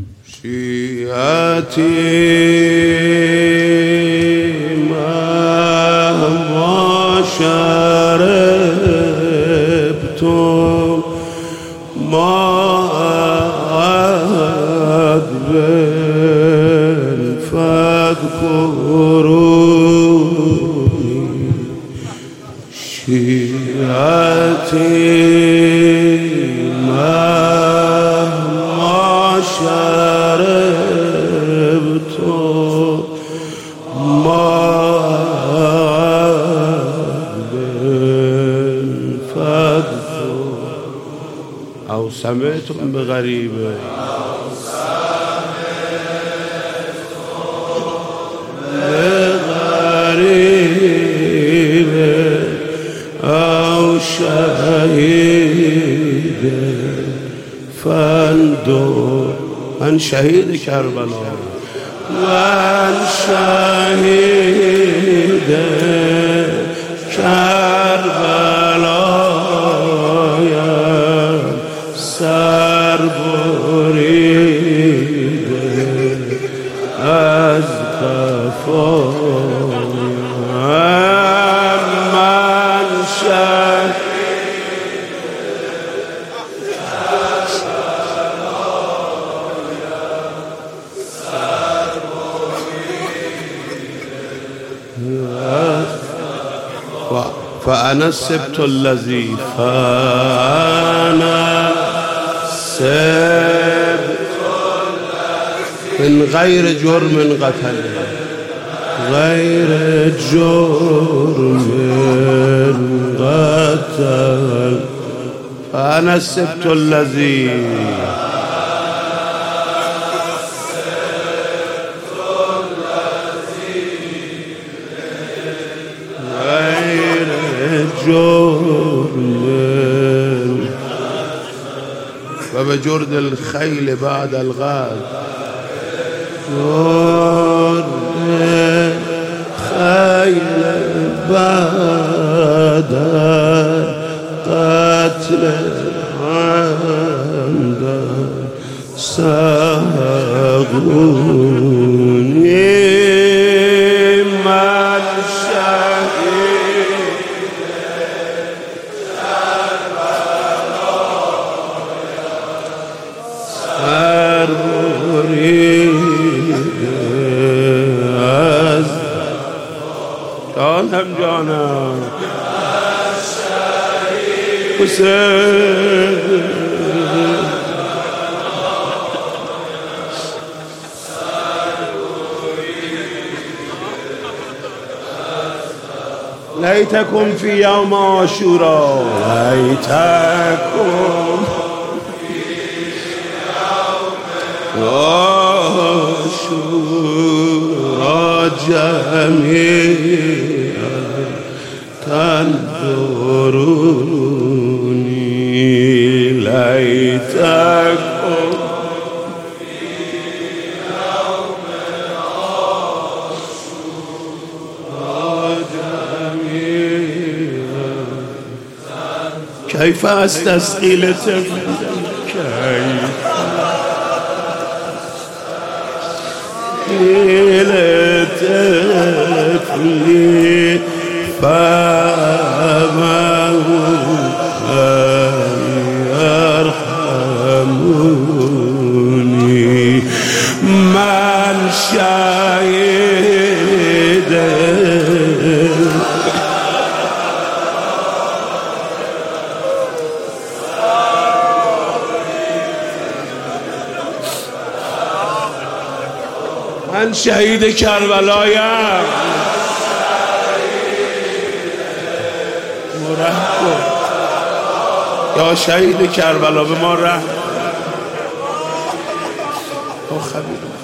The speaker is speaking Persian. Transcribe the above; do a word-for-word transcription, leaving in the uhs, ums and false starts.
شیعتی مهما شربتم ماء فاذكروني شیعتی مهما شربتم او سمعتم بغریبه بغریبه او شهید فاندر من شهید کربلا من شهید کربلایم سر بریده از قفایم من شهید فأنا السبت الذي فأنا السبت من غير جرم قتل غير جرم قتل فأنا السبت الذي جرم وبجرد الخيل بعد الغد جرد الخيل بعد قتل عند ساغوني من شهيد سر بریده از جانم جانم حسین لیتکم فی یوم عاشورا لیتکم عاشورا جمیعا تنظرونی لیتکم كيف أستسقي لطفل كيف لطفل فأمه أن يرحموني من شهد من شهید کربلایم مرحبا یا شهید کربلا به ما رحم.